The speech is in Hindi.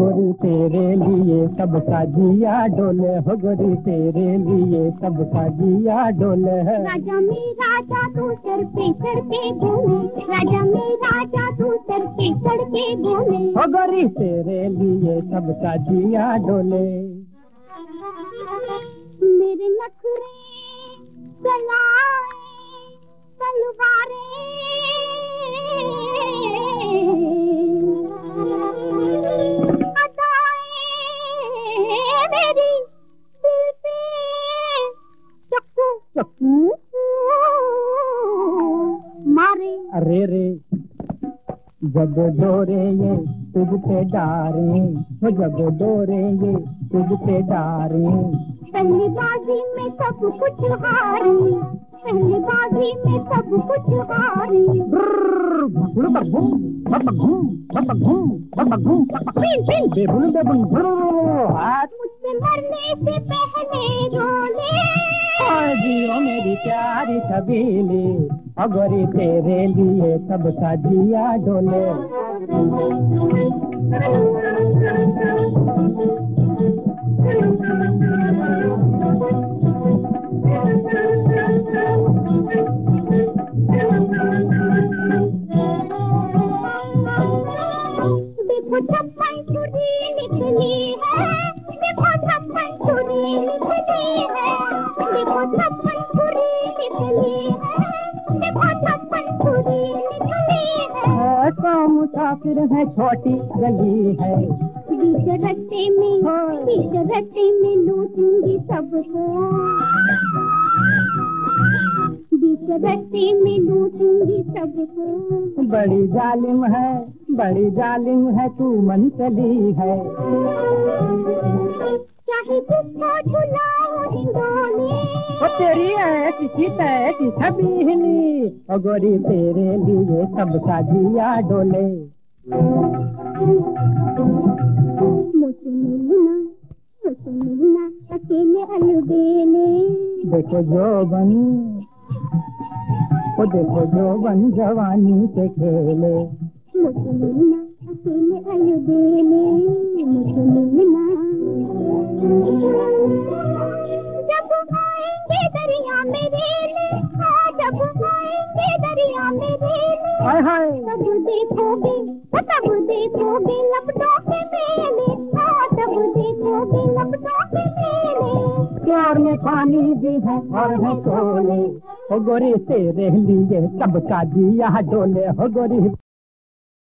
गोरी तेरे लिए सबका जिया डोले, हो गोरी तेरे लिए सबका जिया डोले। राजा में राजा तू सर पे घूमे, राजा में राजा तू सर पे चढ़ के घूमे, हो गोरी तेरे लिए सबका जिया डोले। मेरे नखरे चलाए तलवारें, मेरी दिल पे चक्कू चक्कू मारे। अरे रे जब डोरे ये तुझ पे डारे, हो जब डोरे ये तुझ पे डारे। पहली बाजी में सब कुछ हारी, पहली बाजी में सब कुछ हारी। मुझसे मरने से पहले रोले, जियो मेरी प्यारी छबीली, अगोरी तेरे लिए सबका जिया डोले। देखो छप्पन छुरी निकली है, देखो छप्पन छुरी निकली है, देखो छप्पन छुरी निकली है, देखो छप्पन छुरी निकली है। तो मुसाफिर है छोटी गली है, बीच रट्टे में लूटूंगी सबको, बीच रट्टे में लूटूंगी सबको। बड़ी जालिम है तू मनचली है। चाहे जिसको झुलाओ हिंडोले, ओ तेरी ऐसी तैसी छबीली, ओ गोरी तेरे लिए सबका जिया डोले। मुझे मिलना अकेले अलबेले, देखो जो बन जवानी के खेले। मुझे मिलना अकेले अलबेले, मुझे मिलना। जब आएंगे दरिया में रेले, जब आएंगे दरिया में रेले, हाय हाय तब देखोगे लपटों के मेले, तब देखोगे लपटों के मेले। प्यार में पानी भी है और है शोले, हो गोरी तेरे लिए सबका जिया डोले, हो गोरी।